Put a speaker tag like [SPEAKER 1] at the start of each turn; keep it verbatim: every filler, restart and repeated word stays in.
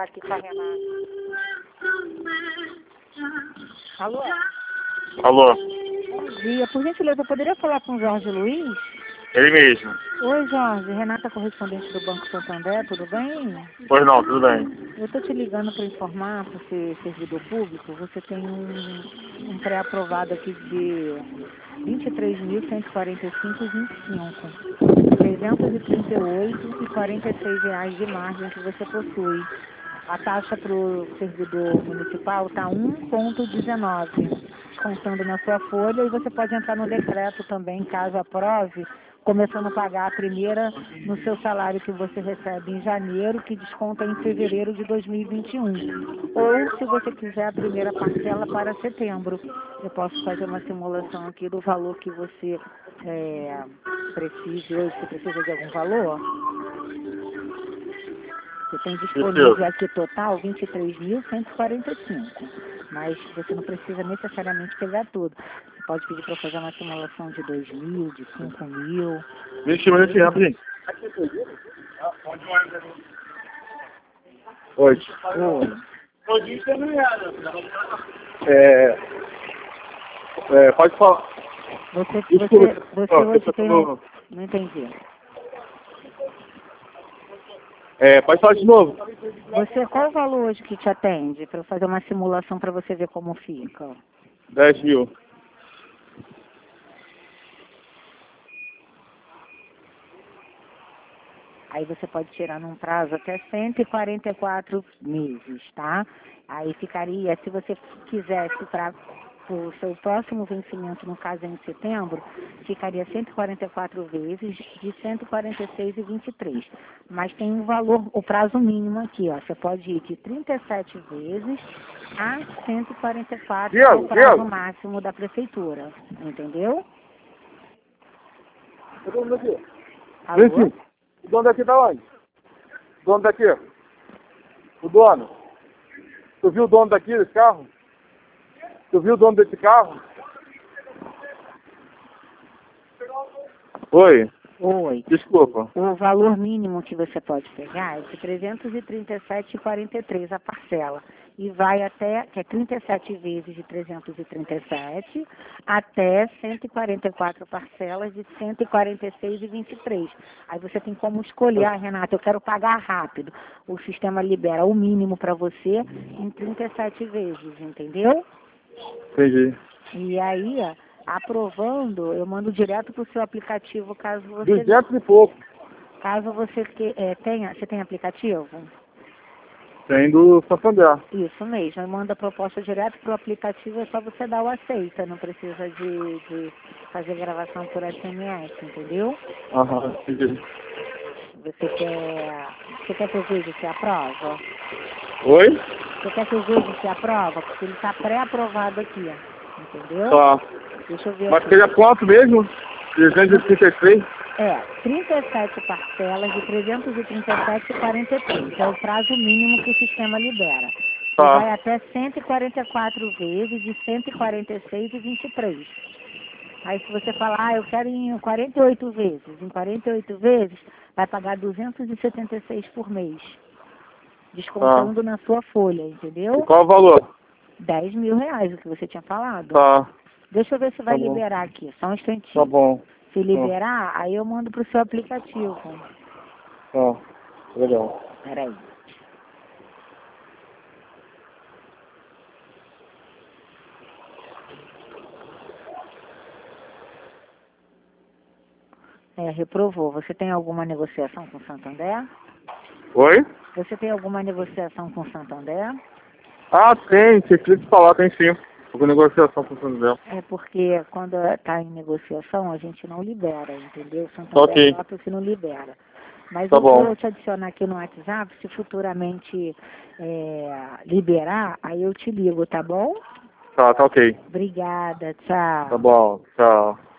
[SPEAKER 1] conversar aqui com a Renata. Alô?
[SPEAKER 2] Alô?
[SPEAKER 1] Bom dia. Por gentileza, eu poderia falar com o Jorge Luiz?
[SPEAKER 2] Ele mesmo.
[SPEAKER 1] Oi, Jorge. Renata, correspondente do Banco Santander, tudo bem?
[SPEAKER 2] Pois não, tudo bem.
[SPEAKER 1] Eu estou te ligando para informar, por ser servidor público, você tem um, um pré-aprovado aqui de vinte e três mil cento e quarenta e cinco vírgula vinte e cinco. trezentos e trinta e oito vírgula quarenta e seis reais de margem que você possui. A taxa para o servidor municipal está um vírgula dezenove, descontando na sua folha, e você pode entrar no decreto também, caso aprove, começando a pagar a primeira no seu salário que você recebe em janeiro, que desconta em fevereiro de dois mil e vinte e um. Ou, se você quiser, a primeira parcela para setembro. Eu posso fazer uma simulação aqui do valor que você é, precise hoje. Você precisa de algum valor? Você tem disponível aqui total vinte e três mil cento e quarenta e cinco, mas você não precisa necessariamente pegar tudo. Você pode pedir para fazer uma simulação de dois mil, de cinco mil.
[SPEAKER 2] vinte minutinhos, rapidinho. Oi.
[SPEAKER 1] Oi.
[SPEAKER 2] É, é, pode falar.
[SPEAKER 1] Você,
[SPEAKER 2] Desculpa,
[SPEAKER 1] você, você
[SPEAKER 2] ó,
[SPEAKER 1] hoje
[SPEAKER 2] eu
[SPEAKER 1] tem
[SPEAKER 2] tô-
[SPEAKER 1] um... Não entendi.
[SPEAKER 2] É, pode falar de novo.
[SPEAKER 1] Você, qual o valor hoje que te atende? Para eu fazer uma simulação para você ver como fica.
[SPEAKER 2] dez mil.
[SPEAKER 1] Aí você pode tirar num prazo até cento e quarenta e quatro meses, tá? Aí ficaria, se você quisesse para o seu próximo vencimento, no caso é em setembro, ficaria cento e quarenta e quatro vezes de cento e quarenta e seis vírgula vinte e três. Mas tem um valor, o prazo mínimo aqui, ó. Você pode ir de trinta e sete vezes a cento e quarenta e quatro, que é o
[SPEAKER 2] Diego,
[SPEAKER 1] prazo
[SPEAKER 2] Diego.
[SPEAKER 1] máximo da prefeitura. Entendeu?
[SPEAKER 2] O dono daqui.
[SPEAKER 1] Alô?
[SPEAKER 2] Vem sim. O dono daqui tá onde? O dono daqui. O dono. Tu viu o dono daqui desse carro? Tu viu o dono desse carro? Oi.
[SPEAKER 1] Oi.
[SPEAKER 2] Desculpa.
[SPEAKER 1] O valor mínimo que você pode pegar é de trezentos e trinta e sete vírgula quarenta e três a parcela. E vai até, que é trinta e sete vezes de trezentos e trinta e sete, até cento e quarenta e quatro parcelas de cento e quarenta e seis vírgula vinte e três. Aí você tem como escolher, ah, Renata, eu quero pagar rápido. O sistema libera o mínimo para você em trinta e sete vezes, entendeu?
[SPEAKER 2] Entendi.
[SPEAKER 1] E aí, ó, aprovando, eu mando direto para o seu aplicativo, caso você...
[SPEAKER 2] duzentos e pouco.
[SPEAKER 1] Caso você que, é, tenha, você tem aplicativo?
[SPEAKER 2] Tem do Santander.
[SPEAKER 1] Isso mesmo, manda a proposta direto para o aplicativo, é só você dar o aceita, não precisa de, de fazer gravação por S M S, entendeu?
[SPEAKER 2] Aham, entendi.
[SPEAKER 1] Você quer, você quer que eu veja se aprova?
[SPEAKER 2] Oi?
[SPEAKER 1] Você quer que eu veja se aprova? Porque ele está pré-aprovado aqui, ó, entendeu?
[SPEAKER 2] Tá.
[SPEAKER 1] Deixa eu ver
[SPEAKER 2] Mas
[SPEAKER 1] aqui.
[SPEAKER 2] seria quanto mesmo? trezentos e trinta e três?
[SPEAKER 1] É, trinta e sete parcelas de trezentos e trinta e sete vírgula quarenta e três. É o prazo mínimo que o sistema libera. E
[SPEAKER 2] Tá.
[SPEAKER 1] vai até cento e quarenta e quatro vezes de cento e quarenta e seis vírgula vinte e três. Aí se você falar, ah, eu quero em quarenta e oito vezes, em quarenta e oito vezes, vai pagar duzentos e setenta e seis por mês. Descontando na sua folha,
[SPEAKER 2] E
[SPEAKER 1] entendeu?
[SPEAKER 2] qual o valor?
[SPEAKER 1] dez mil reais, o que você tinha falado.
[SPEAKER 2] Tá.
[SPEAKER 1] Deixa eu ver se vai
[SPEAKER 2] Tá bom.
[SPEAKER 1] liberar aqui, só um instantinho.
[SPEAKER 2] Tá bom.
[SPEAKER 1] Se liberar, aí eu mando pro seu aplicativo.
[SPEAKER 2] Tá. Legal.
[SPEAKER 1] Peraí. É, reprovou. Você tem alguma negociação com o Santander?
[SPEAKER 2] Oi?
[SPEAKER 1] Você tem alguma negociação com o Santander?
[SPEAKER 2] Ah, tem. Você precisa falar, tem sim. Com negociação com o Santander.
[SPEAKER 1] É porque quando está em negociação, a gente não libera, entendeu? O
[SPEAKER 2] Tá
[SPEAKER 1] Santander
[SPEAKER 2] ok.
[SPEAKER 1] próprio que não libera. Mas
[SPEAKER 2] Tá
[SPEAKER 1] eu
[SPEAKER 2] bom.
[SPEAKER 1] vou te adicionar aqui no WhatsApp, se futuramente é, liberar, aí eu te ligo, tá bom?
[SPEAKER 2] Tá, tá ok.
[SPEAKER 1] Obrigada, tchau.
[SPEAKER 2] Tá bom. Tchau.